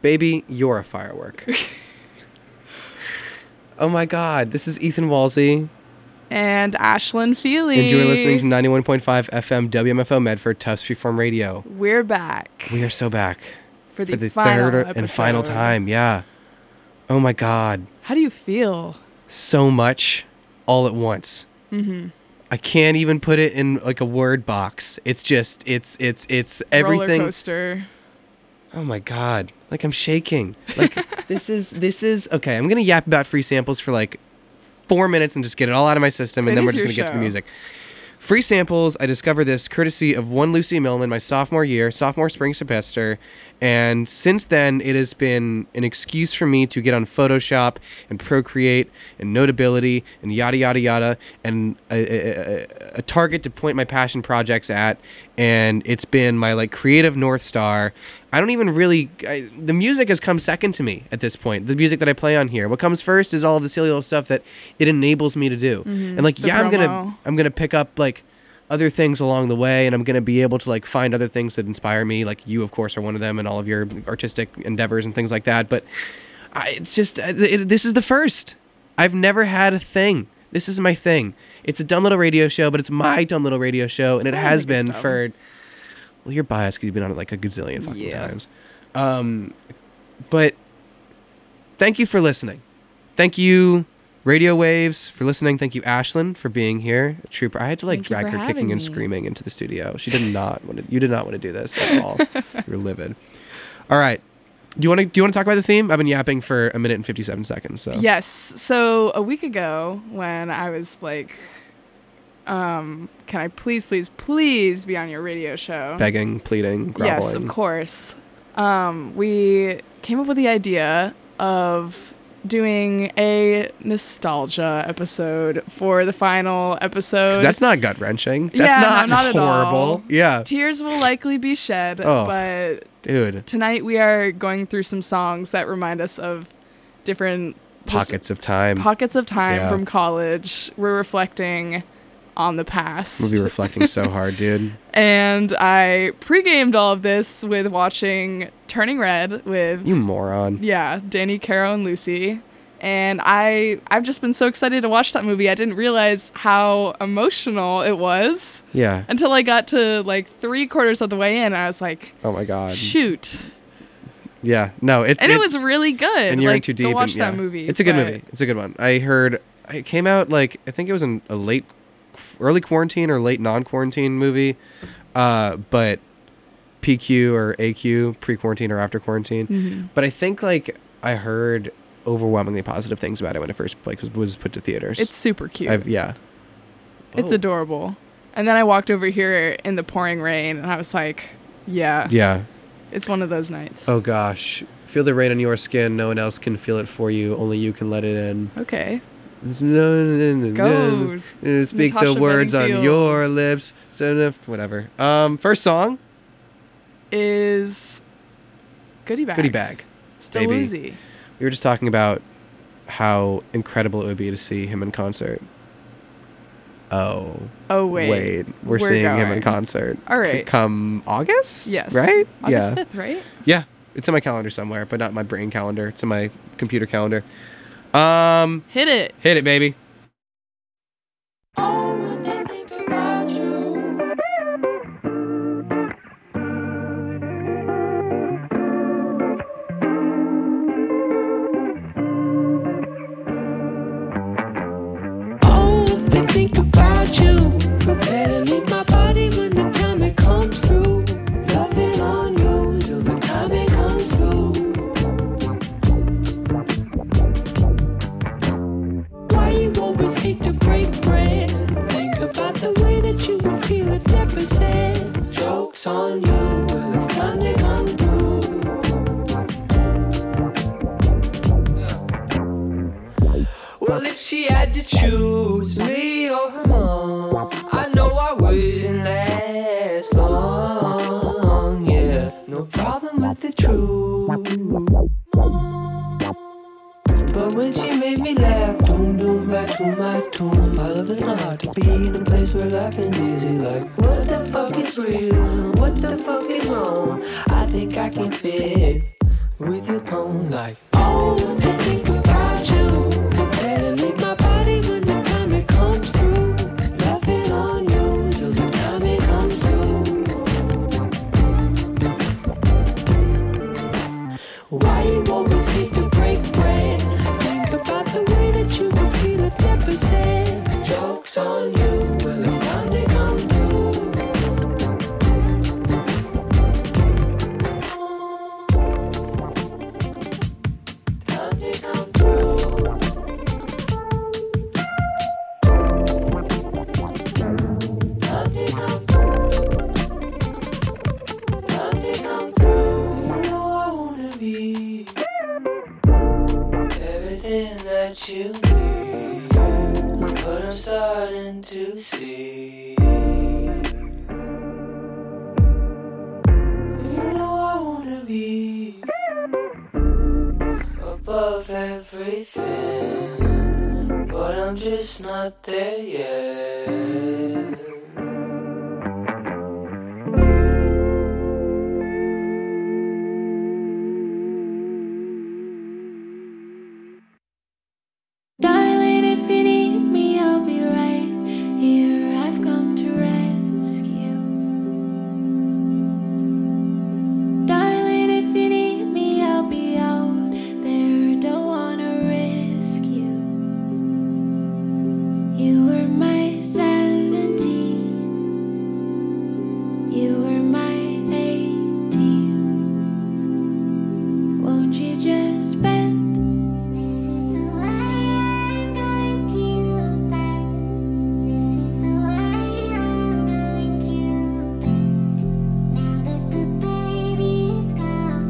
Baby, you're a firework. Oh my God, this is Ethan Walsey. And Ashlyn Feely. And you are listening to 91.5 FM WMFO Medford, Tufts Freeform Radio. We're back. We are so back. For the third episode. and final time, yeah. Oh my God. How do you feel? So much all at once. Mm-hmm. I can't even put it in like a word box. It's just, it's everything. Roller coaster. Oh my God. Like I'm shaking. Like this is, okay, I'm going to yap about free samples for like 4 minutes and just get it all out of my system, and then we're just going to get to the music. Free samples, I discovered this courtesy of one Lucy Millman my sophomore spring semester, and since then it has been an excuse for me to get on Photoshop and Procreate and Notability and yada yada yada, and a target to point my passion projects at, and it's been my like creative North Star. I don't even really, the music has come second to me at this point, the music that I play on here. What comes first is all of the silly little stuff that it enables me to do. Mm-hmm. And like, the yeah, promo. I'm gonna pick up like other things along the way, and I'm gonna be able to like find other things that inspire me. Like you, of course, are one of them, and all of your artistic endeavors and things like that. But it's just, this is the first. I've never had a thing. This is my thing. It's a dumb little radio show, but it's my dumb little radio show, and it has been for... Well, you're biased because you've been on it like a gazillion fucking times. But thank you for listening. Thank you, Radio Waves, for listening. Thank you, Ashlyn, for being here. A trooper. I had to like drag her kicking and screaming into the studio. She did not want to. You did not want to do this at all. You were livid. All right. Do you want to talk about the theme? I've been yapping for 1 minute and 57 seconds. So yes. So a week ago, when I was like, can I please be on your radio show? Begging, pleading, groveling. Yes, of course. We came up with the idea of doing a nostalgia episode for the final episode. 'Cause that's not gut-wrenching. That's not horrible. At all. Yeah. Tears will likely be shed, but dude, tonight we are going through some songs that remind us of different pockets of time from college. We're reflecting on the past. We'll be reflecting so hard, dude. And I pre-gamed all of this with watching Turning Red with... You moron. Yeah, Danny, Caro, and Lucy. And I've just been so excited to watch that movie. I didn't realize how emotional it was. Yeah. Until I got to like 3/4 of the way in. I was like, oh my God. Shoot. Yeah. No, it was really good. And you're like, in too deep. go watch that movie. It's a good movie. It's a good one. I heard it came out like, I think it was in a early quarantine or late non-quarantine movie, but PQ or AQ, pre-quarantine or after quarantine. Mm-hmm. But I think like I heard overwhelmingly positive things about it when it first like was put to theaters. It's super cute. It's adorable. And then I walked over here in the pouring rain, and I was like, yeah, it's one of those nights. Oh gosh, feel the rain on your skin. No one else can feel it for you. Only you can let it in. Okay. Go. Speak Natasha the words Bedingfield. on your lips. So whatever. First song is Goodie Bag. Goodie Bag. Still baby. Uzi. We were just talking about how incredible it would be to see him in concert. Oh wait. We're seeing him in concert. All right. Come August? Yes. Right? August 5th, right? Yeah. It's in my calendar somewhere, but not my brain calendar. It's in my computer calendar. Hit it. Hit it, baby. Oh, what they think about you. Oh, what they think about you. Prepare to leave my body when the time it comes through. Loving on you till the time it comes through. Why you always hate to break bread? Think about the way that you would feel if never said. Joke's on you, well it's time to come through. Well, if she had to choose me or her mom, I know I wouldn't last long. Yeah, no problem with the truth. But when she made me laugh, doom doom back to my tomb. I love it's not hard to be in a place where life is easy. Like, what the fuck is real? What the fuck is wrong? I think I can fit with your tone like, oh, I think about you. Better leave my body when the time it comes through. Loving on you till the time it comes through. Why you always hate to break bread? Think about the way that you would feel if never said. Joke's on you, well it's time to come through. Time to come through. Time to come through. Time to come through. You know I wanna be everything that you need, but I'm starting to see. You know I wanna be above everything, but I'm just not there yet. Darling, if you need me, I'll be right here. I've come to rescue. Darling, if you need me, I'll be out there. Don't wanna risk you. You were my 17. You were my 18. Won't you just bend? This is the way I'm going to bend. This is the way I'm going to bend. Now that the baby's gone.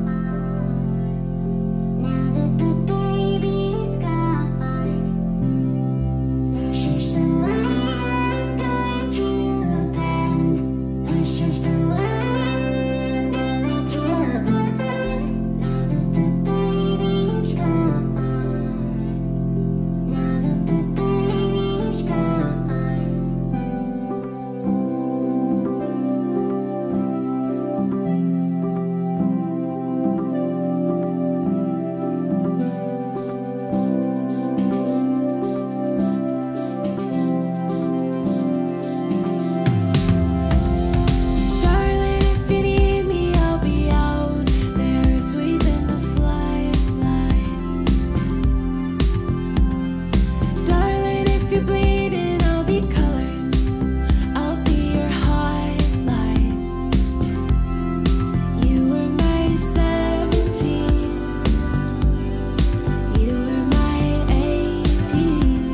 Now that the baby's gone. This is the way I'm going to bend. This is the way I'm going to bend. Now that the baby's gone. Now that the baby's gone. Darling, if you need me, I'll be out there sweeping the flight lines. Darling, if you're bleeding, I'll be colored. I'll be your highlight. You were my 17. You were my 18.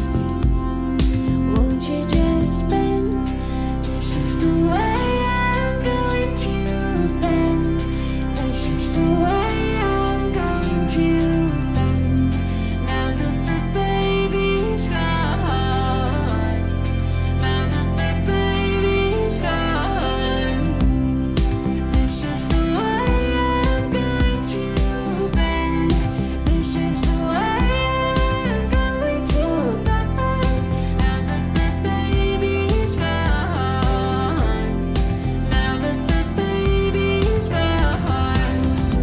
Won't you just bend? This is the way I'm going to bend. This is the way I'm going to bend. Now that the baby's gone. Now that the baby's gone. This is the way I'm going to bend. This is the way I'm going to bend. Now that the baby's gone. Now that the baby's gone.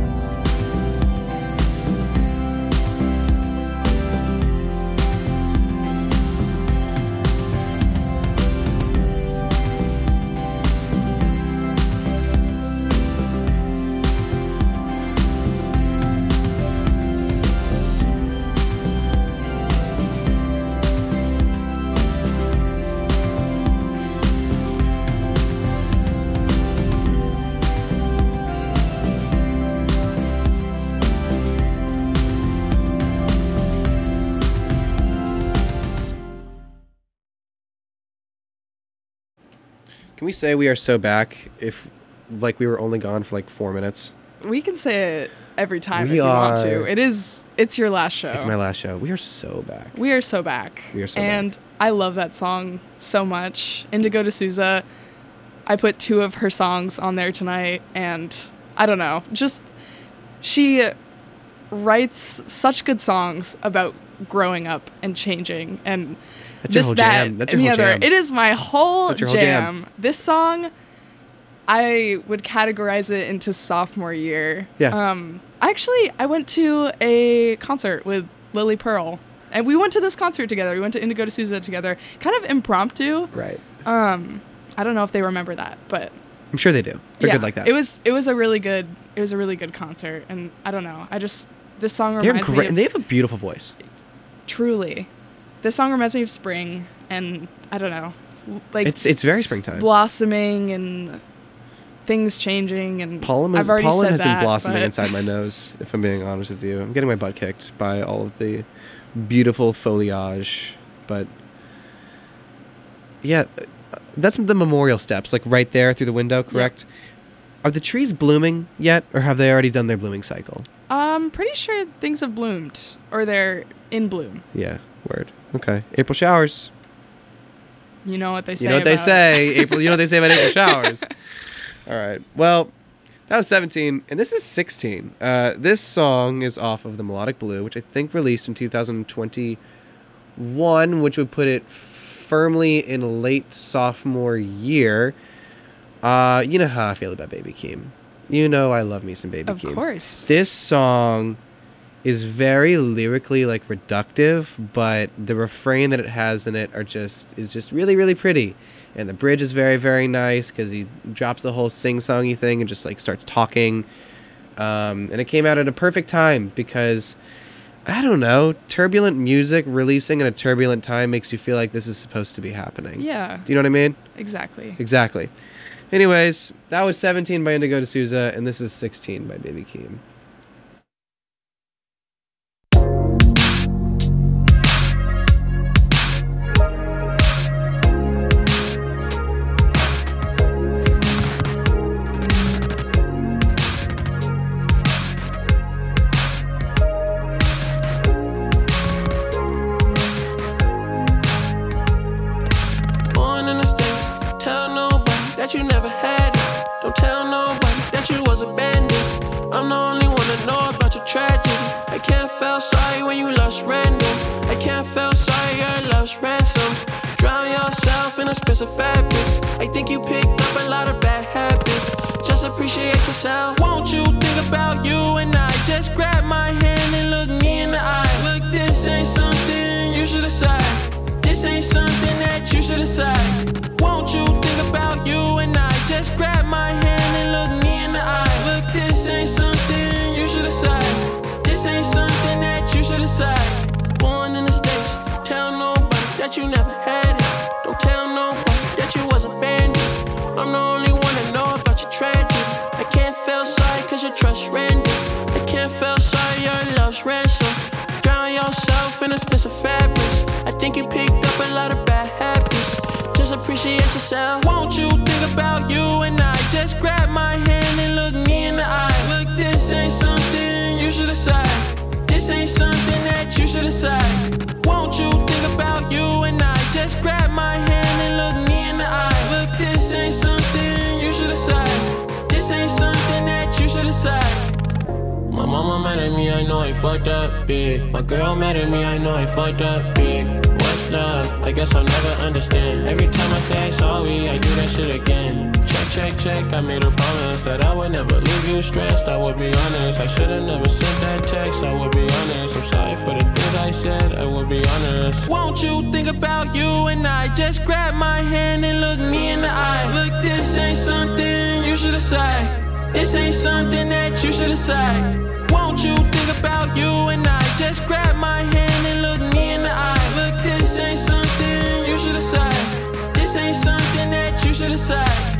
Can we say we are so back if, like, we were only gone for like 4 minutes? We can say it every time We if you want are- to. It's your last show. It's my last show. We are so back. We are so back. We are so and I love that song so much. Indigo D'Souza. I put 2 of her songs on there tonight, and I don't know, just she writes such good songs about growing up and changing and That's your this, whole that, jam. That's and your the whole other. jam. It is my whole That's your whole jam. jam. This song, I would categorize it into sophomore year. Yeah. Actually, I went to a concert with Lily Pearl, and we went to this concert together. We went to Indigo D'Souza together, kind of impromptu. Right. I don't know if they remember that, but I'm sure they do. They're good like that. It was a really good concert, and I don't know. This song They're reminds great, me of, and they have a beautiful voice. truly. This song reminds me of spring, and I don't know, like It's very springtime. blossoming and things changing, and Pollen I've already said has that, been blossoming but- inside my nose, if I'm being honest with you. I'm getting my butt kicked by all of the beautiful foliage, but yeah, that's the memorial steps, like right there through the window, correct? Are the trees blooming yet, or have they already done their blooming cycle? I'm pretty sure things have bloomed, or they're in bloom. Yeah, word. Okay. April showers. You know what they say. You know what they about it. say. April. You know what they say about April showers. All right. Well, that was 17, and this is 16. This song is off of the Melodic Blue, which I think released in 2021, which would put it firmly in late sophomore year. You know how I feel about Baby Keem. You know I love me some Baby Keem. Of course. This song is very lyrically like reductive, but the refrain that it has in it is just really, really pretty. And the bridge is very, very nice because he drops the whole sing-songy thing and just like starts talking. And it came out at a perfect time because, I don't know, turbulent music releasing in a turbulent time makes you feel like this is supposed to be happening. Yeah. Do you know what I mean? Exactly. Exactly. Anyways, that was 17 by Indigo D'Souza, and this is 16 by Baby Keem. Born in the States, tell nobody that you never had it. Don't tell nobody that you was abandoned. I'm the only one that know about your tragedy. I can't feel sorry when you lost random. I can't feel sorry your love's ransom. Drown yourself in expensive fabrics. I think you picked up a lot of bad habits. Just appreciate yourself. Won't you think about you and I? Just grab my hand and look me in the eye. Look, this ain't something you should decide. This ain't something that you should decide. Won't you think about you and I? Just grab my hand and look me in the eye. Look, this ain't something you should decide. This ain't something that you should decide. Born in the States, tell nobody that you never had it. Don't tell nobody that you was abandoned. I'm the only one that know about your tragedy. I can't feel sorry cause your trust random. I can't feel sorry your love's ransom. Drown yourself in expensive fabrics. I think you picked up a lot of bad habits. Just appreciate yourself. Won't you think about you and I? Just grab my hand and look me in the eye. Look, this ain't something you should decide. This ain't something that you should decide. Won't you think about you and I? Just grab my hand and look me in the eye. Look, this ain't something you should decide. This ain't something that you should decide. My mama mad at me, I know I fucked up big. My girl mad at me, I know I fucked up big. What's love? I guess I'll never understand. Every time I say sorry, I do that shit again. Check, check, check, I made a promise that I would never leave you stressed. I would be honest, I should've never sent that text. I would be honest, I'm sorry for the things I said. I would be honest. Won't you think about you and I? Just grab my hand and look me in the eye. Look, this ain't something you should decide. This ain't something that you should decide. Won't you think about you and I? Just grab my hand and look me in the eye. Look, this ain't something you should decide. This ain't something that you should decide.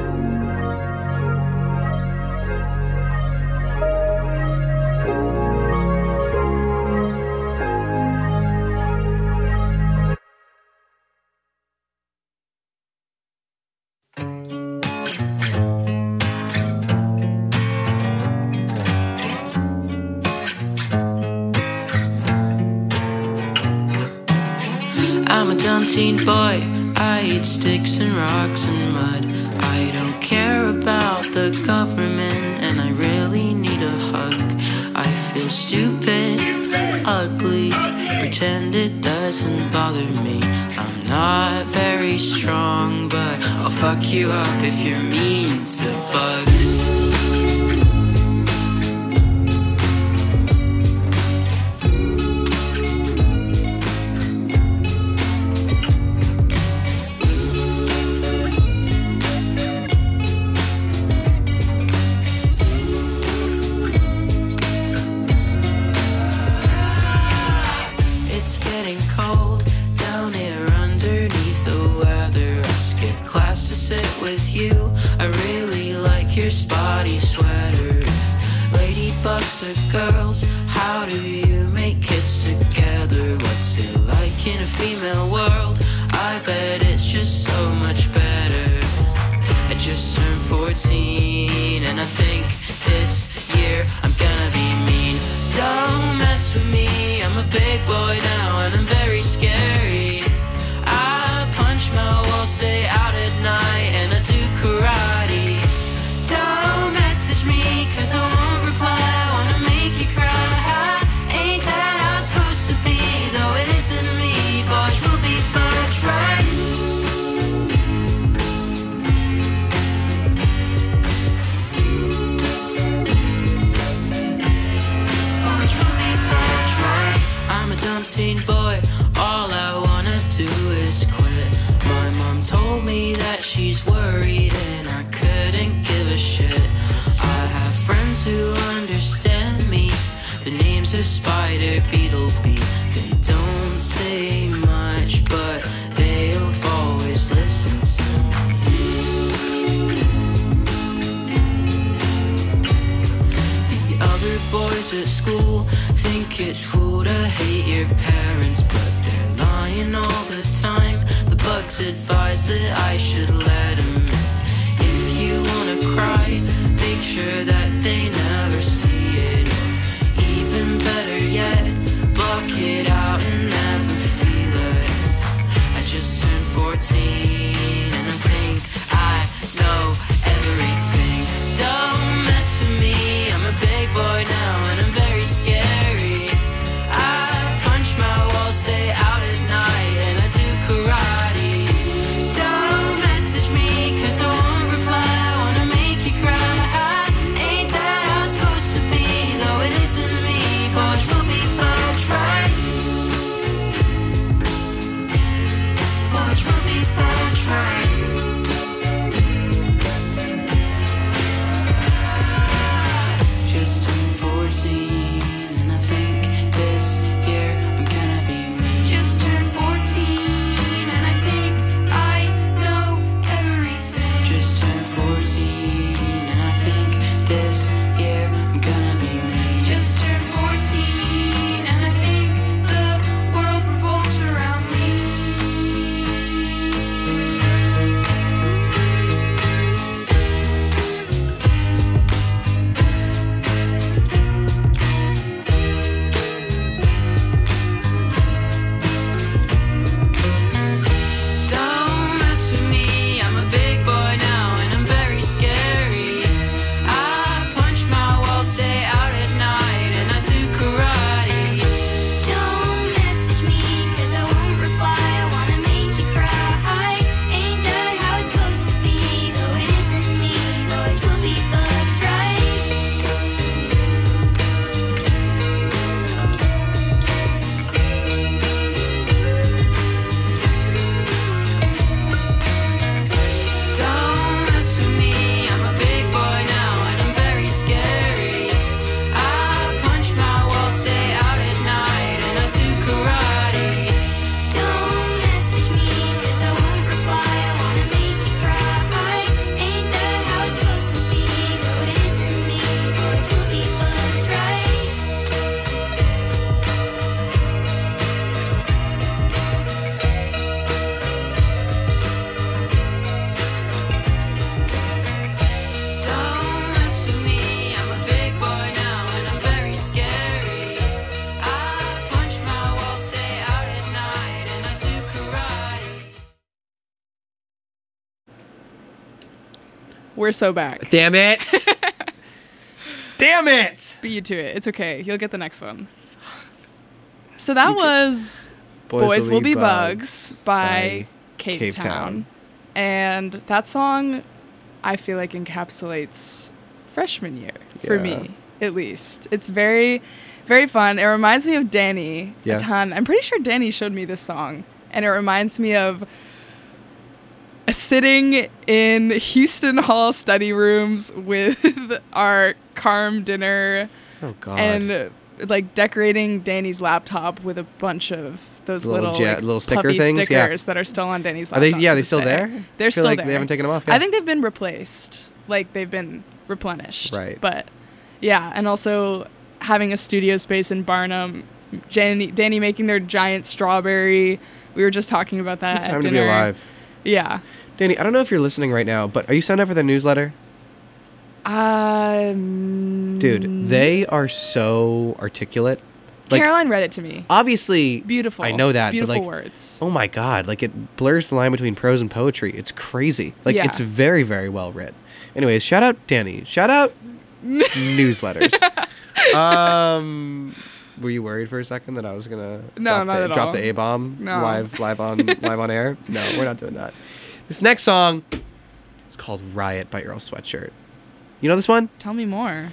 I'm a dumb teen boy, I eat sticks and rocks and mud. I don't care about the government and I really need a hug. I feel stupid, ugly, pretend it doesn't bother me. I'm not very strong, but I'll fuck you up if you're mean to bugs. spotty sweater. Ladybugs are girls, how do you make kids together? What's it like in a female world? I bet it's just so much better. I just turned 14 and I think this year I'm gonna be mean. Don't mess with me, I'm a big boy now and I'm very scary. I punch my walls, stay out at night and I do karate. Don't message me cause I won't reply, I wanna make you cry. Ain't that how it's supposed to be, though it isn't me. Boys will be bugs, right? Boys will be bugs, right? I'm a dumb teen boy, all I wanna do is quit. My mom told me that she's worried and I couldn't give a shit. I have friends who understand me. The names are Spider, Beetlebee. They don't say much, but they'll always listen to me. The other boys at school think it's cool to hate your parents, but they're lying all the time. The bugs advise that I should let them in. If you wanna cry, make sure that they never see it. Even better yet, block it out and never feel it. I just turned 14 and I think I know everything. Don't mess with me, I'm a big boy now and I'm very scary. I punch my walls, stay out at night and I do karate. Don't message me cause I won't reply, I wanna make you cry. Ain't that how it's supposed to be, though it isn't me. Boys will be bugs, right? Boys will be bugs, right? Just turned 14 and I think this year I'm gonna be me. Just turned 14 and I think I know everything. Just turned 14 and I think this year I'm gonna be me. Just turned 14 and I think the world revolves around me. Don't mess with me, I'm a big boy now and I'm very scary. I punch my walls, stay out at night and I do karate. Don't message me cause I won't reply, I wanna make you cry. Ain't that how it's supposed to be, though it isn't me. Boys will be bugs, Don't mess with me, I'm a big boy now and I'm very scary. I punch my walls, stay out at night and I do karate. Don't message me cause I won't reply, I wanna make you cry. Ain't that how it's supposed to be, though it isn't me. Boys will be bugs, right? Don't mess with me, I'm a big boy now and I'm very scary. I punch my walls, stay out at night and I do karate. We're so back. Damn it! Damn it! Beat you to it. It's okay. You'll get the next one. So that was Boys Will Be Bugs by Cape Cape Town. Town. And that song, I feel like, encapsulates freshman year for Yeah. me, at least. It's very, very fun. It reminds me of Danny Yeah. a ton. I'm pretty sure Danny showed me this song. And it reminds me of sitting in Houston Hall study rooms with our Carm dinner Oh God. and like decorating Danny's laptop with a bunch of those Little little, jet- like, little sticker puffy things, yeah. stickers that are still on Danny's Are laptop. they? Yeah, to they this still day. there? They're I feel still like there. They haven't taken them off. Yeah. I think they've been replaced. like they've been replenished. Right. But yeah, and also having a studio space in Barnum, Danny making their giant strawberry. We were just talking about that What time at to dinner. be alive. Yeah. Danny, I don't know if you're listening right now, but are you signed up for the newsletter? Dude, they are so articulate. Like, Caroline read it to me. obviously, Beautiful. I know that, Beautiful but like, words. oh my god, like it blurs the line between prose and poetry. It's crazy. Like Yeah. it's very, very well written. Anyways, shout out Danny. Shout out newsletters. Were you worried for a second that I was gonna No, not at drop all. the A bomb No. live on air? No, we're not doing that. This next song is called Riot by Earl Sweatshirt. You know this one? Tell me more.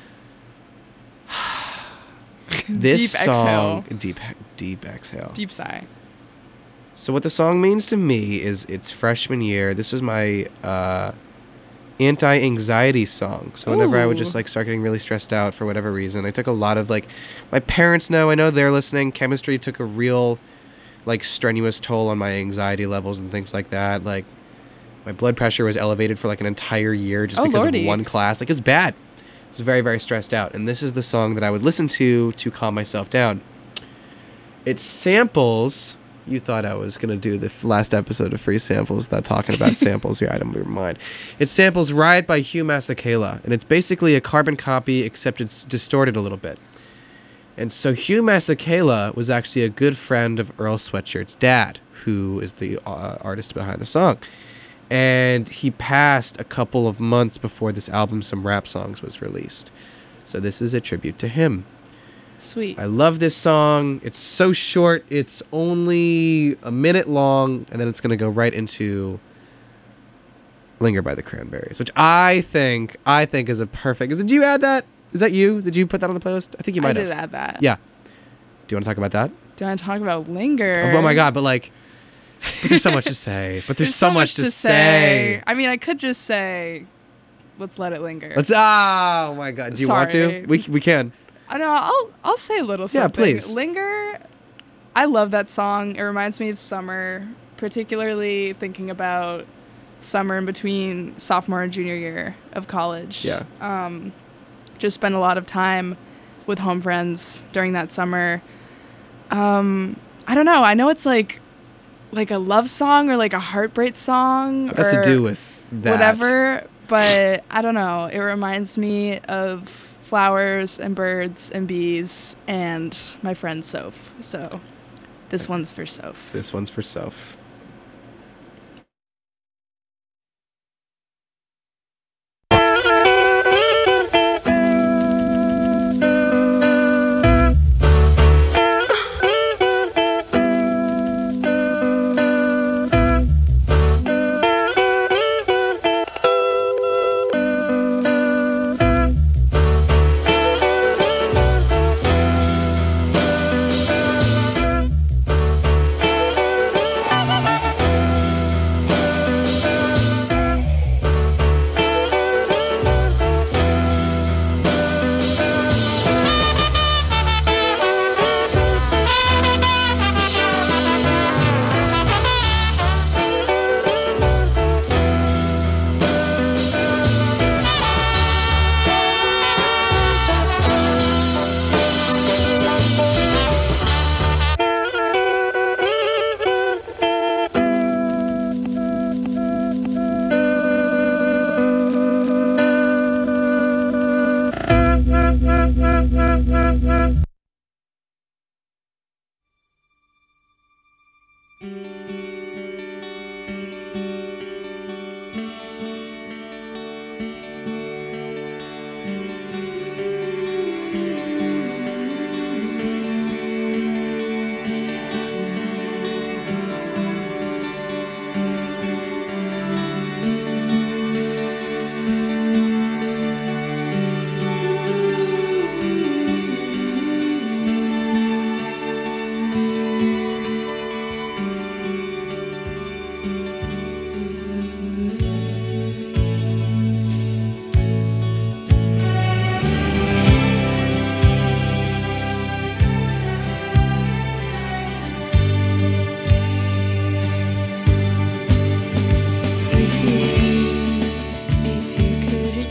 This Deep song, exhale. deep exhale. Deep sigh. So what the song means to me is it's freshman year. This is my anti-anxiety song. So whenever I would just Ooh. like start getting really stressed out for whatever reason, I took a lot of like, my parents know, I know they're listening. Chemistry took a real like strenuous toll on my anxiety levels and things like that. Like my blood pressure was elevated for like an entire year just Oh, because Lordy. of one class. Like it's bad. I was very, very stressed out. And this is the song that I would listen to calm myself down. It samples. You thought I was going to do the last episode of Free Samples without talking about samples. Your item of your mind. It samples Riot by Hugh Masekela. And it's basically a carbon copy, except it's distorted a little bit. And so Hugh Masekela was actually a good friend of Earl Sweatshirt's dad, who is the artist behind the song. And he passed a couple of months before this album, Some Rap Songs, was released. So this is a tribute to him. Sweet. I love this song. It's so short. It's only a minute long, and then it's going to go right into Linger by the Cranberries, which I think is a perfect... Did you add that? Is that you? Did you put that on the playlist? I think you might I have. did add that. Yeah. Do you want to talk about that? Do I talk about Linger? Oh my god, but like... But there's so much to say. But there's so much to say. I mean, I could just say, let's let it linger. Let's... Oh my god. Do you want to? Sorry. We can. I know. I'll say a little something. Yeah, please. Linger. I love that song. It reminds me of summer, particularly thinking about summer in between sophomore and junior year of college. Yeah. Just spent a lot of time with home friends during that summer. I don't know. I know it's like a love song or like a heartbreak song. It has to or do with that. whatever, but I don't know. It reminds me of flowers and birds and bees and my friend Soph. So this one's for Soph. This one's for Soph. If you could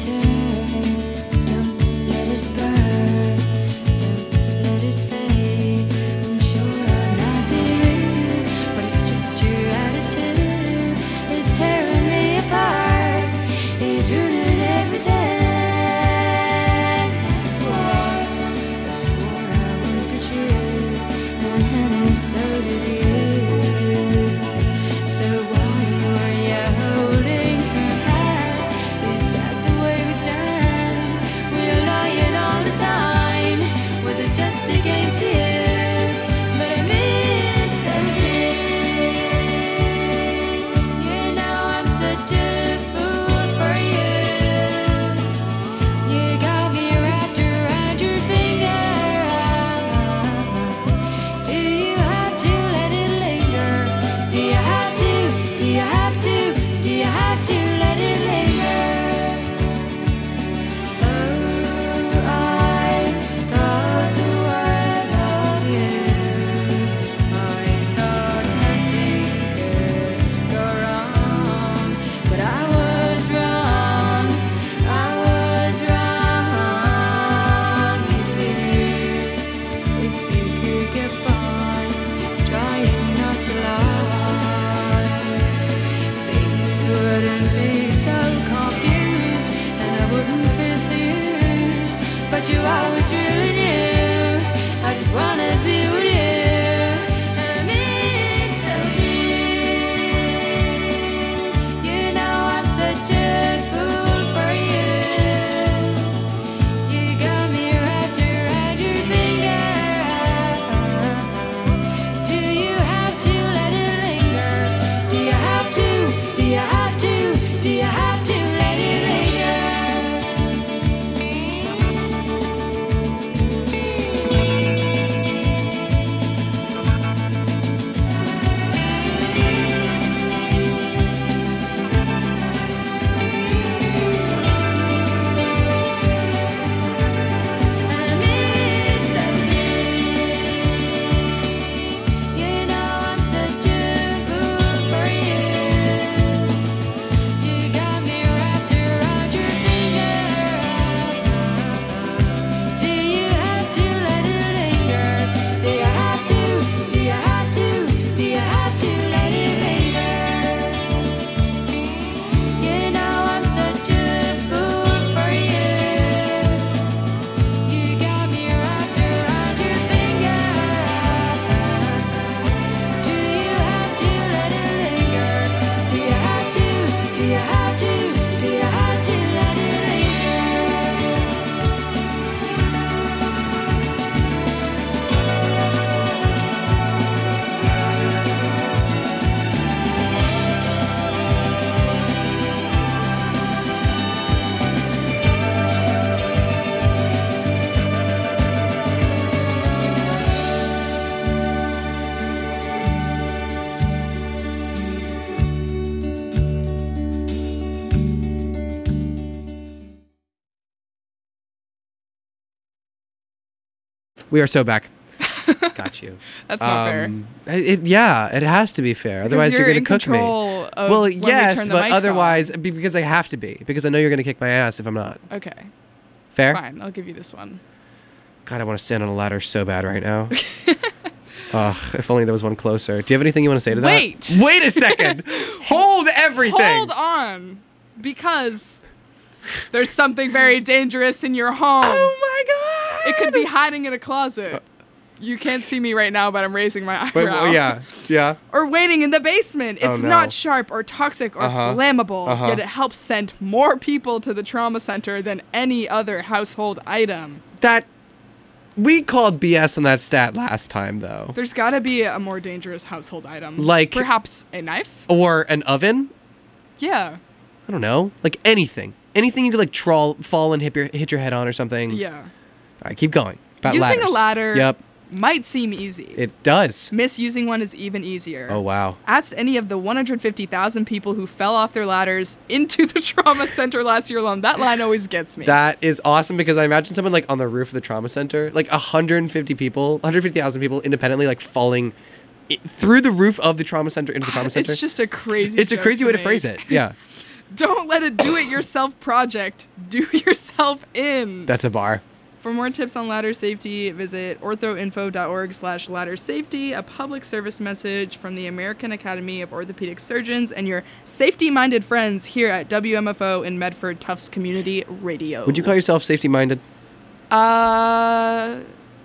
We are so back. Got you. That's not fair. It has to be fair. Otherwise, you're going to cook me. Well, yes, but otherwise, because I have to be. Because I know you're going to kick my ass if I'm not. Okay. Fair? Fine, I'll give you this one. God, I want to stand on a ladder so bad right now. Ugh, if only there was one closer. Do you have anything you want to say to that? Wait a second. Hold everything. Hold on. Because there's something very dangerous in your home. Oh my God. It could be hiding in a closet. You can't see me right now, but I'm raising my eyebrow. But, yeah. Or waiting in the basement. It's no. not sharp or toxic or flammable, yet it helps send more people to the trauma center than any other household item. We called BS on that stat last time, though. There's got to be a more dangerous household item. Like... perhaps a knife? Or an oven? Yeah. I don't know. Like anything. Anything you could like fall and hit your head on or something. Yeah. All right, keep going. About Using ladders. a ladder Yep. might seem easy. It does. Misusing one is even easier. Oh, wow. Ask any of the 150,000 people who fell off their ladders into the trauma center last year alone. That line always gets me. That is awesome because I imagine someone like on the roof of the trauma center, like 150,000 people independently like falling through the roof of the trauma center into the trauma center. It's just a crazy It's a crazy way to phrase it. Yeah. Don't let a do-it-yourself project do yourself in. That's a bar. For more tips on ladder safety, visit orthoinfo.org/ladder safety, a public service message from the American Academy of Orthopedic Surgeons and your safety-minded friends here at WMFO in Medford Tufts Community Radio. Would you call yourself safety-minded? Yeah.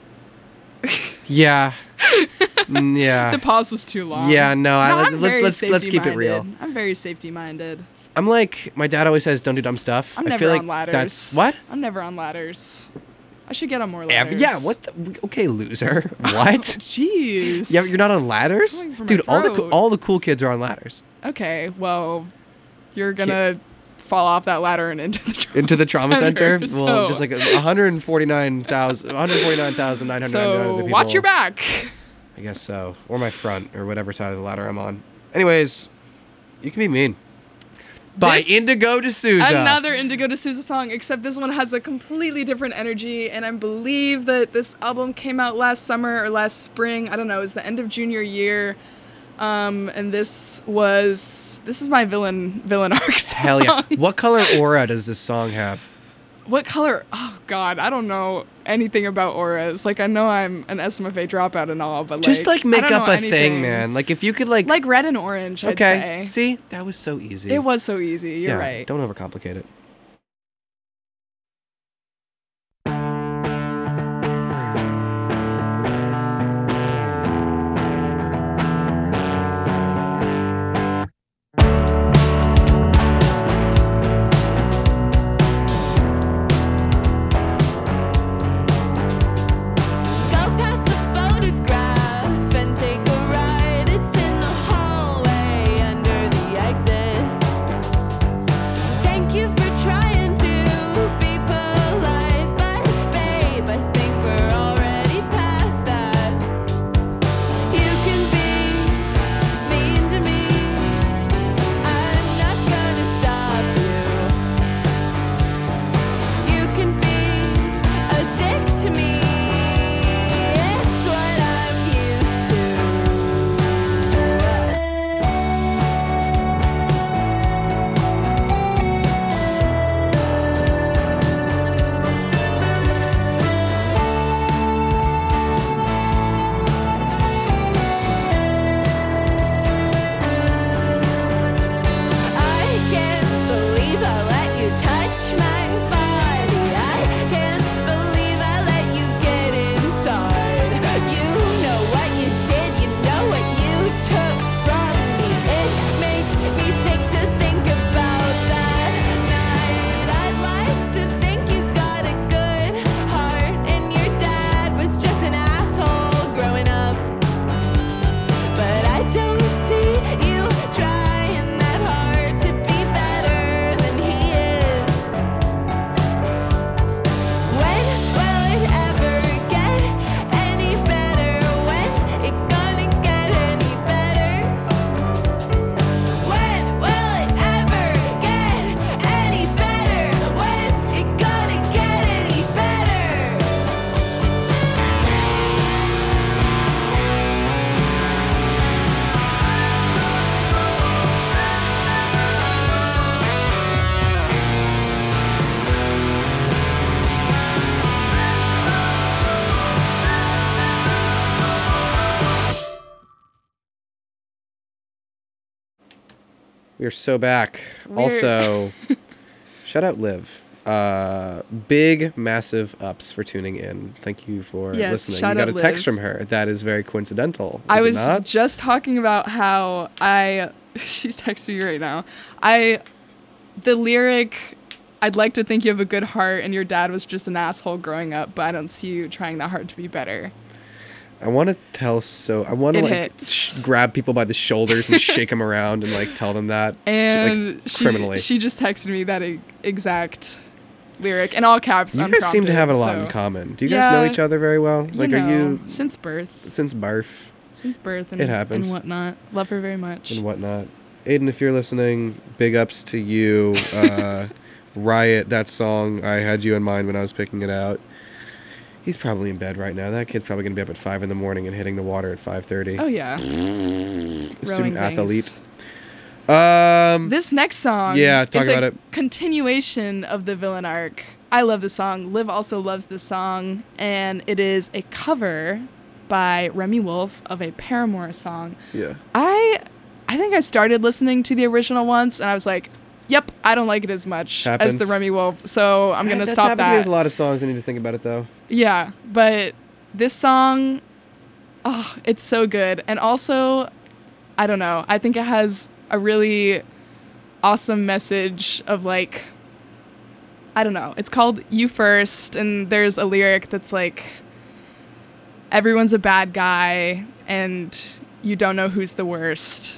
Yeah. The pause was too long. Yeah, no, let's keep it real. I'm very safety-minded. I'm like, my dad always says, don't do dumb stuff. I'm I never feel like on ladders. That's what? I'm never on ladders. I should get on more ladders. Yeah, what okay, loser. What? Jeez. Yeah, you're not on ladders? Coming from Dude, my throat. all the cool kids are on ladders. Okay, well, you're gonna fall off that ladder and into the trauma center? So, Well, just like 149,999 so people. watch your back. I guess so. Or my front, or whatever side of the ladder I'm on. Anyways, you can be mean. By This- Indigo D'Souza. Another Indigo D'Souza song, except this one has a completely different energy, and I believe that this album came out last summer or last spring. I don't know. It was the end of junior year. And this is my villain arc song. Hell yeah. What color aura does this song have? What color? Oh God, I don't know anything about auras. Like I know I'm an SMFA dropout and all, but Just like I make don't up know a thing, anything. man. Like if you could like red and orange. I'd okay. say. See, that was so easy. It was so easy. You're right. Don't overcomplicate it. Go past the photograph and take a ride. It's in the hallway under the exit. Thank you for We are so back. We're- Also, shout out Liv. Big, massive ups for tuning in. Thank you for Yes, listening. shout You got out a text Liv. from her. That is very coincidental. I Is it was not? just talking about how she's texting me right now. The lyric, I'd like to think you have a good heart and your dad was just an asshole growing up, but I don't see you trying that hard to be better. I want to I want to It like hits. grab people by the shoulders and shake them around and like tell them that. And criminally. she just texted me that exact lyric in all caps. You guys seem to have it a lot in so- common. Do you guys know Yeah, each other very well? Like, you are know, you since birth? since birth And, It happens. and whatnot. Love her very much. and whatnot? Aiden, if you're listening, big ups to you. Riot, that song, I had you in mind when I was picking it out. He's probably in bed right now. That kid's probably gonna be up at 5 a.m. and hitting the water at 5:30. Oh yeah. A Rowing student athlete. things. This next song Yeah, talk is about a it. continuation of the villain arc. I love this song. Liv also loves this song, and it is a cover by Remy Wolf of a Paramore song. Yeah. I think I started listening to the original once, and I was like, "Yep, I don't like it as much Happens. as the Remy Wolf." So I'm gonna That's stop happened to me with that. a lot of songs. I need to think about it though. Yeah, but this song, oh, it's so good. And also, I don't know, I think it has a really awesome message of like, I don't know, it's called You First, and there's a lyric that's like, everyone's a bad guy, and you don't know who's the worst.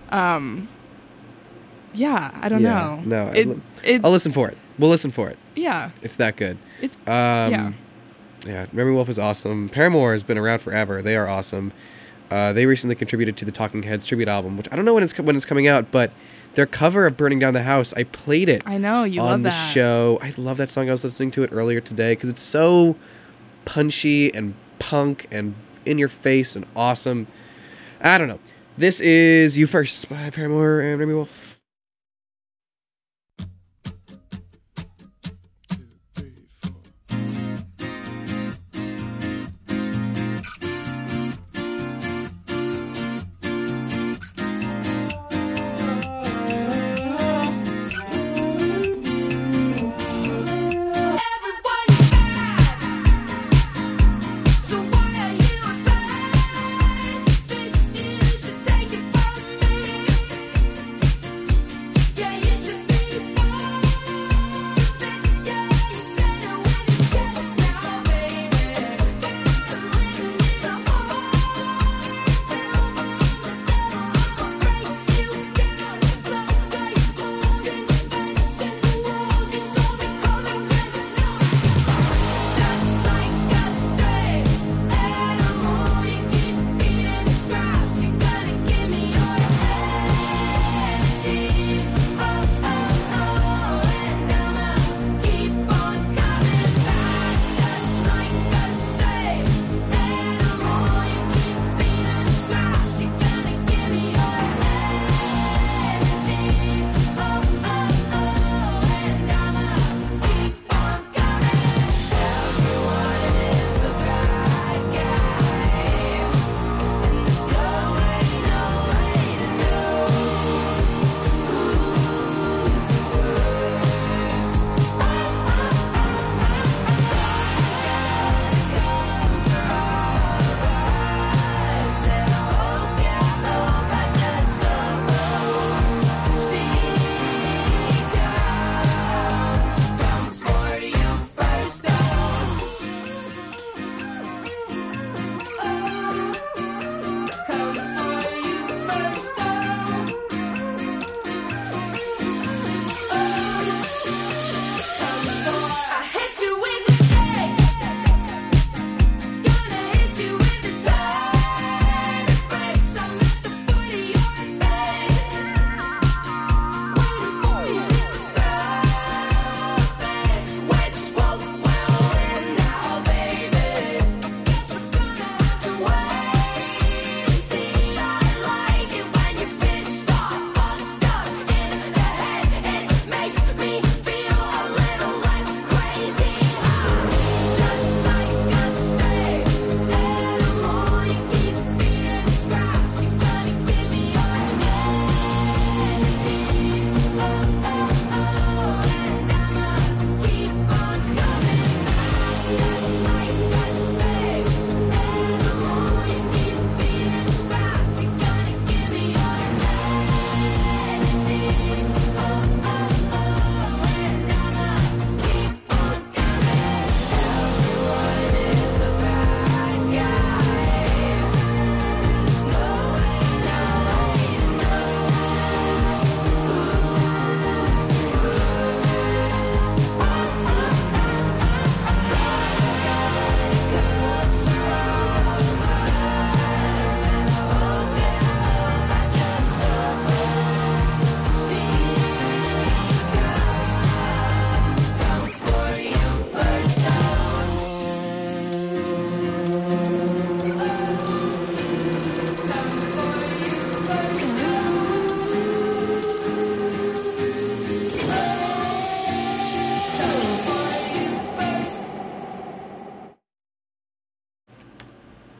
Yeah, I don't know. No, It, I'll listen for it. We'll listen for it. yeah, It's that good. it's, Yeah. Remy Wolf is awesome. Paramore has been around forever. They are awesome. They recently contributed to the Talking Heads tribute album, which I don't know when it's coming out, but their cover of "Burning Down the House," I played it I know, you on love the that. show. I love that song. I was listening to it earlier today because it's so punchy and punk and in your face and awesome. I don't know. This is "You First" by Paramore and Remy Wolf. Everyone's bad, so why are you advised? This you should take it from me.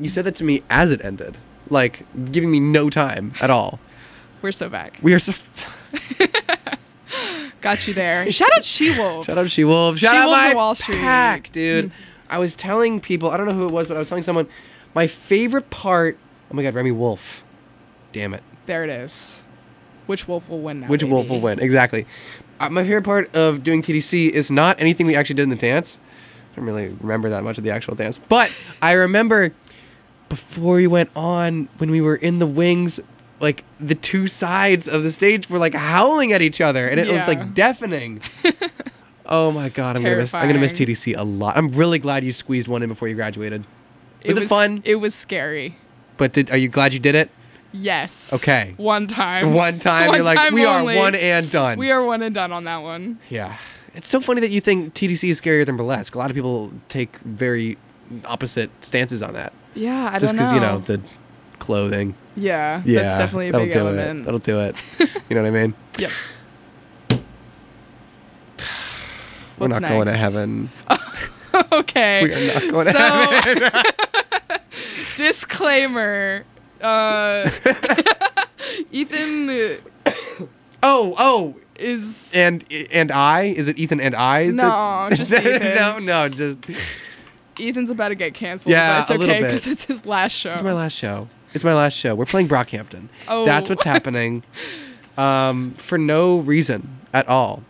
you said that to me as it ended, like giving me no time at all. We're so back. We are so. Got you there. Shout out She-Wolves. Shout out She-Wolves. Shout out She-Wolves my of Wall Street. pack, dude. I was telling people, I don't know who it was, but I was telling someone, my favorite part. Oh my God, Remy Wolf. Damn it. There it is. Which wolf will win now? Which wolf will win? Exactly. My favorite part of doing TDC is not anything we actually did in the dance. I don't really remember that much of the actual dance, but I remember before we went on, when we were in the wings, like the two sides of the stage were like howling at each other, and it was like deafening. Oh my God, I'm gonna miss TDC a lot. I'm really glad you squeezed one in before you graduated. Was it fun? It was scary. But are you glad you did it? Yes. Okay. One time. One time. You're like, we are one and done. We are one and done on that one. Yeah. It's so funny that you think TDC is scarier than burlesque. A lot of people take very opposite stances on that. Yeah, I just don't know. Just because, the clothing. Yeah, that's definitely a big element. That'll do it. You know what I mean? Yep. We're not going to heaven. Okay. We are not going to heaven. Disclaimer. Ethan. Oh. Is and I? Is it Ethan and I? No, just Ethan. No, just Ethan's about to get canceled. Yeah, but it's okay because it's his last show. It's my last show. We're playing Brockhampton. Oh, that's what's happening. For no reason at all.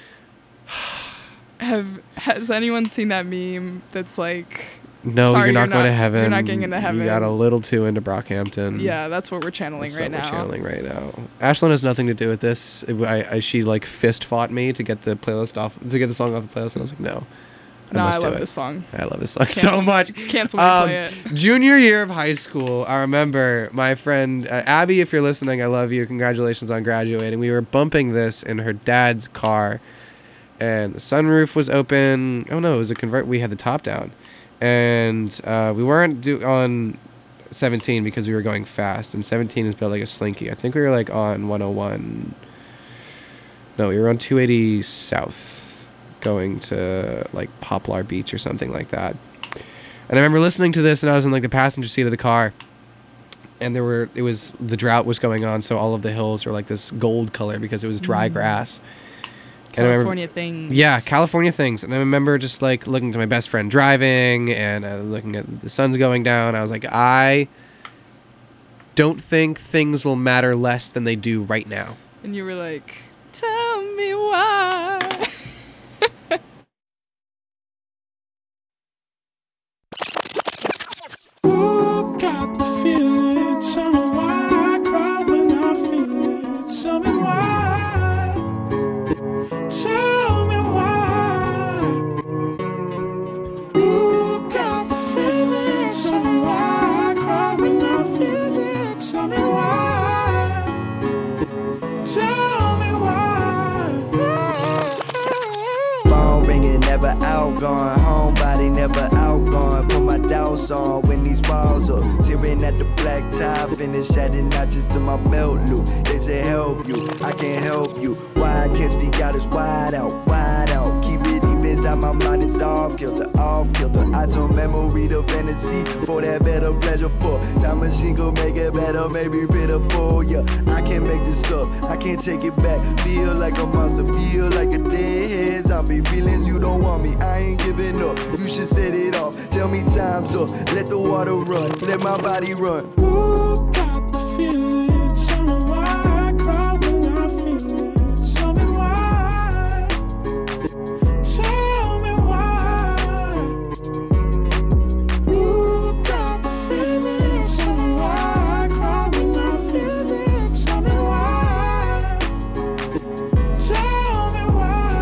Has anyone seen that meme that's like? No, sorry, you're not going to heaven. You're not getting into heaven. You got a little too into Brockhampton. Yeah, that's what we're channeling right now. Ashlyn has nothing to do with this. She like fist fought me to get the playlist off, to get the song off the playlist, and I was like, no. I love this song. I love this song so much. Cancel me, play it. Junior year of high school, I remember my friend Abby, if you're listening, I love you. Congratulations on graduating. We were bumping this in her dad's car, and the sunroof was open. Oh no, it was a convert. We had the top down. And we weren't on 17 because we were going fast, and 17 is built like a slinky. I think we were like on 101. No, we were on 280 South, going to like Poplar Beach or something like that. And I remember listening to this, and I was in like the passenger seat of the car, and the drought was going on, so all of the hills were like this gold color because it was dry grass. California things. Yeah, California things. And I remember just like looking to my best friend driving and looking at the sun's going down. I was like, I don't think things will matter less than they do right now. And you were like, tell me why. Ooh, got the feeling. Tell me why I cry when I feel it. Tell me why. Tell me why. You got the feeling. Tell me why I cry when I feel it. Tell me why. Tell me why. Phone ringing, never outgoing. Homebody never outgoing. Put my doubts on when these walls up. Tearing at the black tie, finish adding notches to my belt loop. They say help you, I can't help you. Why I can't speak out is wide out, wide out. Keep it deep inside my mind, it's off kilter, off kilter. I told memory to fantasy for that better pleasure for. Time machine go make it better, maybe pitiful, yeah. I can't make this up, I can't take it back. Feel like a monster, feel like a dead zombie. Feelings you don't want me, I ain't giving up. You should set it off, tell me time's up. Let the water run, let my body run. Ooh, got the feeling. Tell me why I cry when I feel it. Tell me why. Tell me why. Ooh, got the feeling. Tell me why I cry when I feel it. Tell me why. Tell me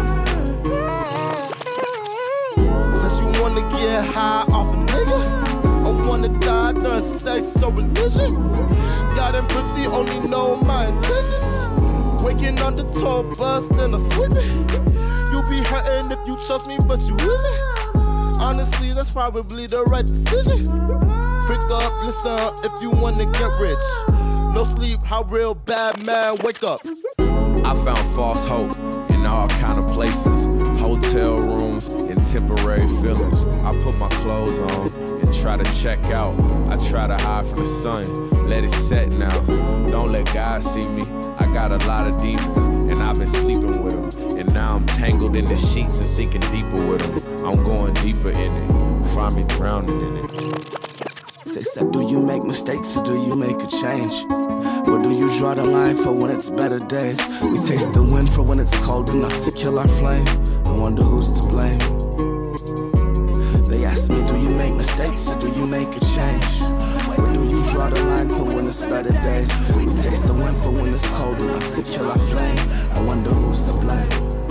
why. Since you wanna get high off a nigga, I wanna die during sex or religion. God and pussy only know my intentions. Waking on the tour bus, then I sweep it. You be hurting if you trust me, but you isn't. Honestly, that's probably the right decision. Pick up, listen, if you wanna get rich. No sleep, how real bad man wake up. I found false hope in the all kind of places, hotel rooms and temporary feelings. I put my clothes on and try to check out. I try to hide from the sun, let it set now. Don't let God see me, I got a lot of demons, and I've been sleeping with them. And now I'm tangled in the sheets and sinking deeper with them. I'm going deeper in it, find me drowning in it. They said, do you make mistakes or do you make a change? Or do you draw the line for when it's better days? We taste the wind for when it's cold enough to kill our flame. I wonder who's to blame. They asked me, do you make mistakes or do you make a change? Or do you draw the line for when it's better days? We taste the wind for when it's cold enough to kill our flame. I wonder who's to blame.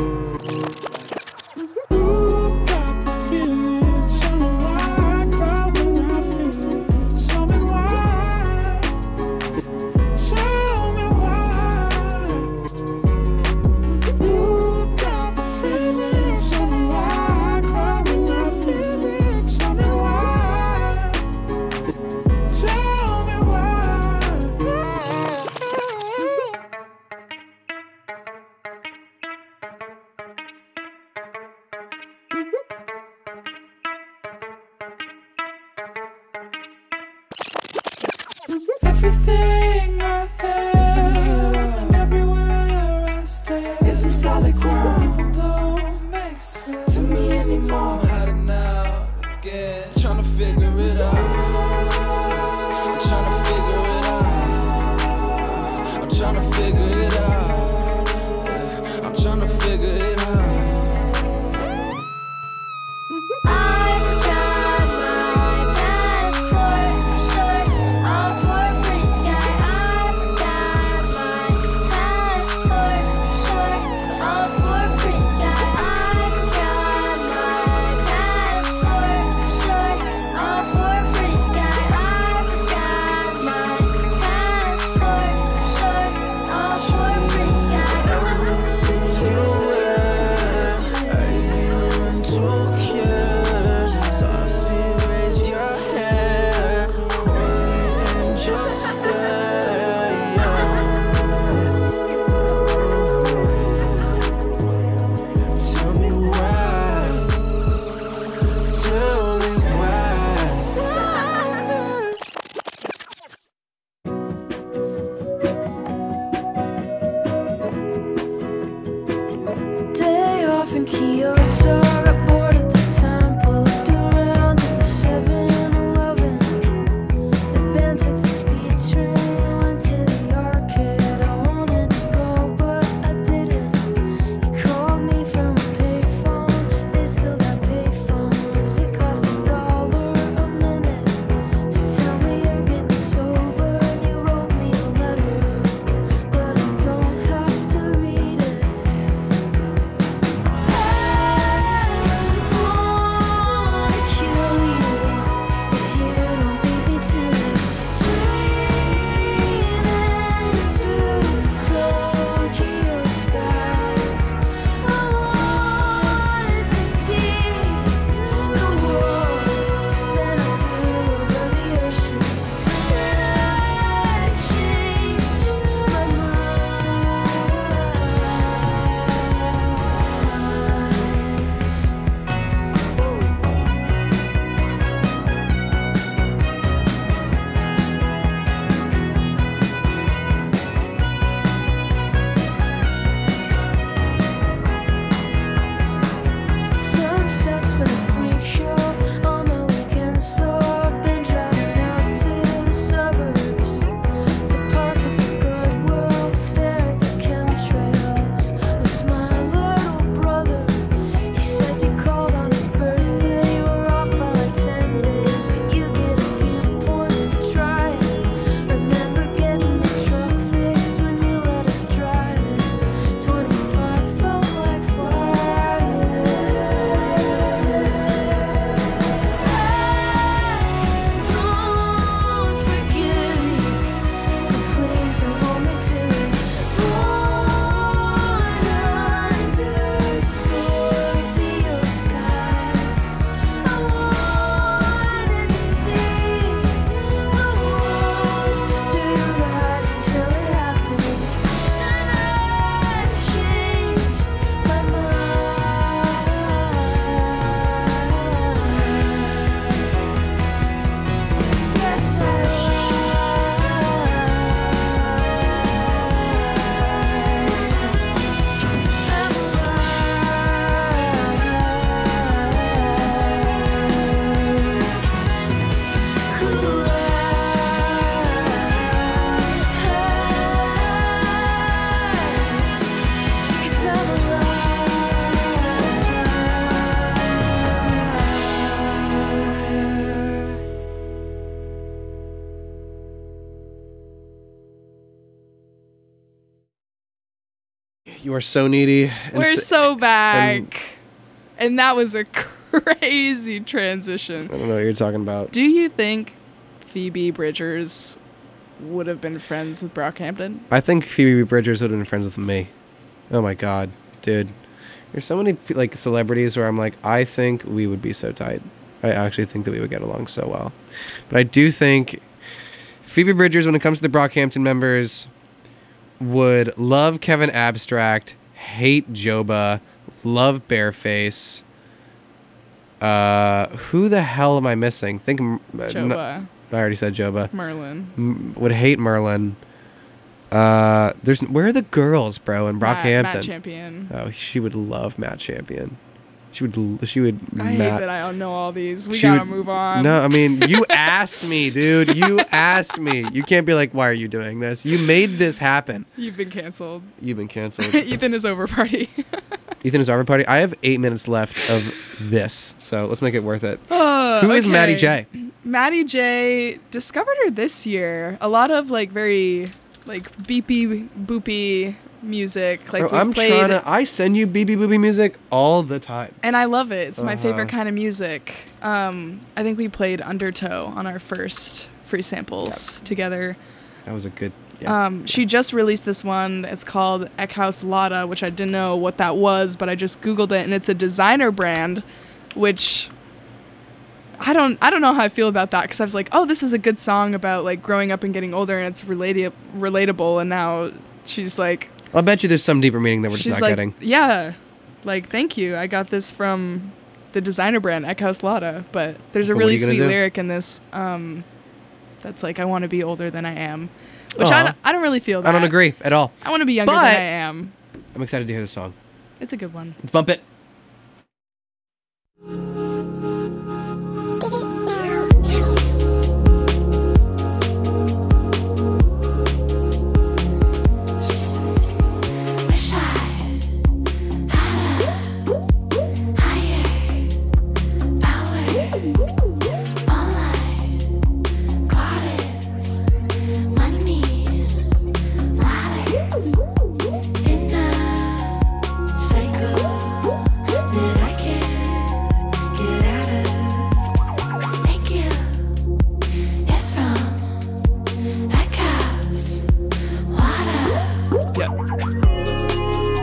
Everything I have is a mirror, and everywhere I stay isn't solid ground. Don't make sense to me anymore. I'm hiding out again, trying to figure it out. I'm trying to figure it out. I'm trying to figure it out. Yeah, I'm trying to figure it out. I forgot my passport, short, all for free sky. You are so needy. And We're s- so back. And that was a crazy transition. I don't know what you're talking about. Do you think Phoebe Bridgers would have been friends with Brockhampton? I think Phoebe Bridgers would have been friends with me. Oh my god, dude. There's so many like celebrities where I'm like, I think we would be so tight. I actually think that we would get along so well. But I do think Phoebe Bridgers, when it comes to the Brockhampton members, would love Kevin Abstract, hate Joba, love Bareface. Who the hell am I missing? Joba. I already said Joba. Merlin. Would hate Merlin. Where are the girls, bro, in Brockhampton? Matt Champion. Oh, she would love Matt Champion. She would. I hate that I don't know all these. We she gotta would- move on. No, I mean, you asked me, dude. You asked me. You can't be like, why are you doing this? You made this happen. You've been canceled. You've been canceled. Ethan is over party. Ethan is our party. I have 8 minutes left of this, so let's make it worth it. Who is Maddie J? Maddie J. Discovered her this year. A lot of like very like beepy boopy music. Like Bro, I'm played, trying to. I send you BB Booby music all the time. and I love it. It's my favorite Uh-huh. kind of music. I think we played Undertow on our first free samples together. That was a good. Yeah. She just released this one. It's called Eckhouse Lotta, which I didn't know what that was, but I just Googled it, and it's a designer brand, which I don't know how I feel about that, because I was like, oh, this is a good song about like growing up and getting older, and it's relatable. And now she's like, I'll bet you there's some deeper meaning that we're just she's not like, getting. yeah, like thank you. I got this from the designer brand Eckhouse Lotta, but there's a But what are really you gonna sweet do? lyric in this. That's like, I want to be older than I am, which Aw. I don't really feel that. I don't agree at all. I want to be younger than But- I am. I'm excited to hear the song. It's a good one. Let's bump it. Wish I had a higher power. All I got is money, ladders, in a cycle that I can't get out of. Thank you. It's from Eckhouse Water. Yep.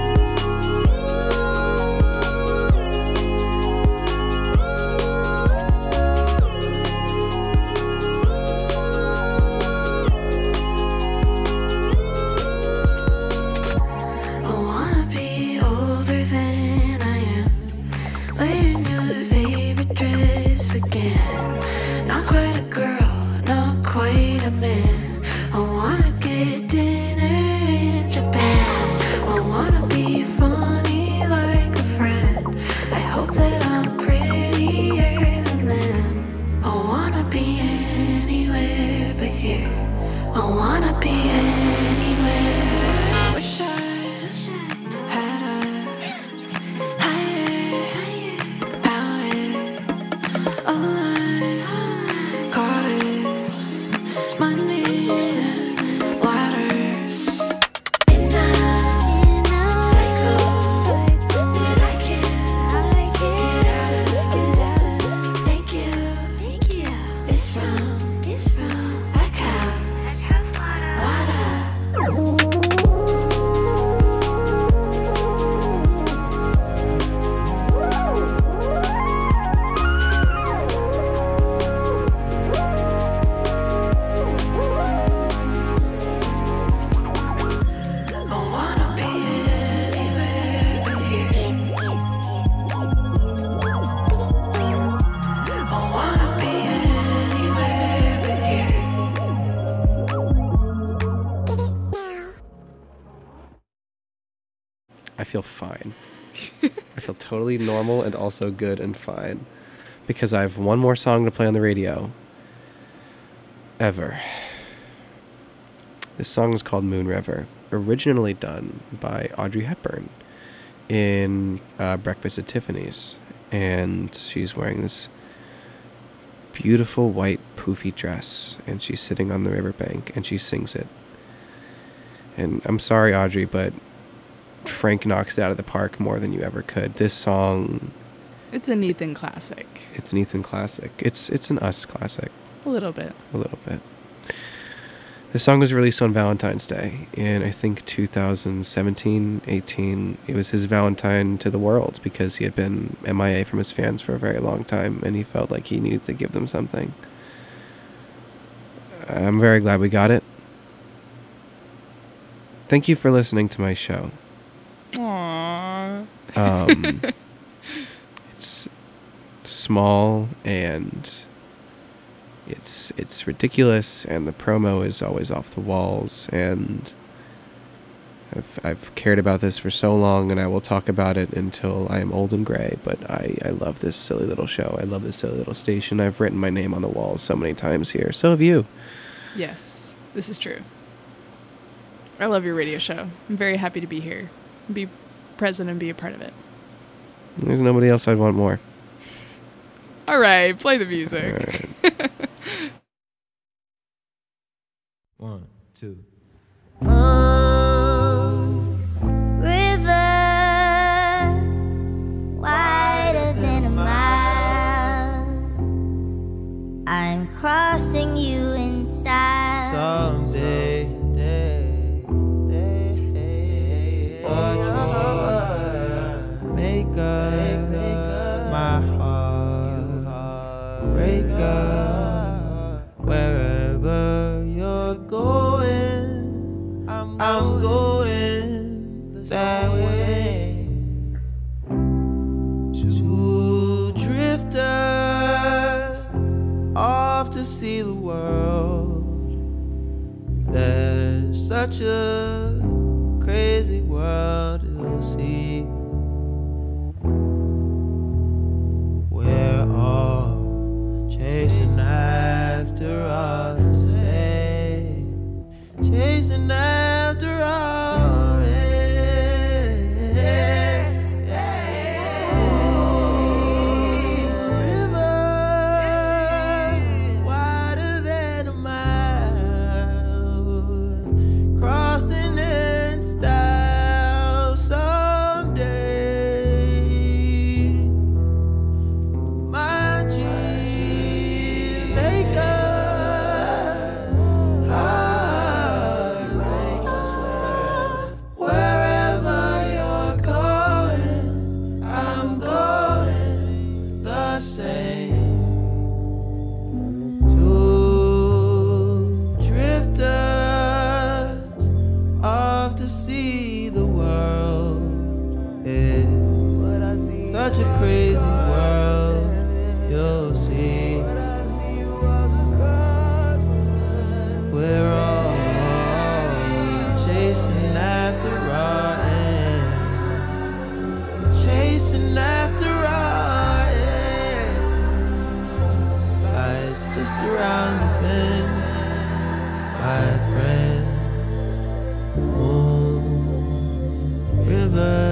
I wanna be older than I am, wearing your favorite dress again. Not quite a girl, not quite a man. I wanna get dinner in Japan. I wanna be funny like a friend. I hope that I'm prettier than them. I wanna be anywhere but here. I wanna be anywhere. Wish I had a higher power. All I got is money, ladders, in a cycle that I can't get out of. Thank you. It's from Eckhouse Lotta. I wanna be anywhere but here. I wanna be anywhere but here. I feel fine. I feel totally normal and also good and fine. Because I have one more song to play on the radio. Ever. This song is called Moon River. Originally done by Audrey Hepburn in Breakfast at Tiffany's. And she's wearing this beautiful white poofy dress. And she's sitting on the riverbank and she sings it. And I'm sorry, Audrey, but Frank knocks it out of the park more than you ever could. This song, It's an Ethan classic. it's an Ethan classic. It's an Us classic. A little bit. A little bit. The song was released on Valentine's Day in, I think, 2017, 18. It was his Valentine to the world because he had been MIA from his fans for a very long time, and he felt like he needed to give them something. I'm very glad we got it. Thank you for listening to my show. Aww. It's small and it's ridiculous, and the promo is always off the walls, and I've cared about this for so long, and I will talk about it until I am old and gray, but I love this silly little show. I love this silly little station. I've written my name on the wall so many times here. So have you. Yes, this is true. I love your radio show. I'm very happy to be here, be present, and be a part of it. There's nobody else I'd want more. All right, play the music. All right. 1, 2. Oh, river, wider than a mile. I'm crossing you in style. Someday, make up my heart, break up wherever you're going. I'm going that way. Two drifters off to see the world. There's such a crazy world to see. We're all chasing after all the same, chasing after all. River wider than a mile, crossing in style someday. My Jamaica, wherever you're going, I'm going the same. Two drifters off to see the world. It's such a crazy world, you'll see. We're all chasing after our end, chasing after our end. Life's just around the bend, my friend. Moon, river.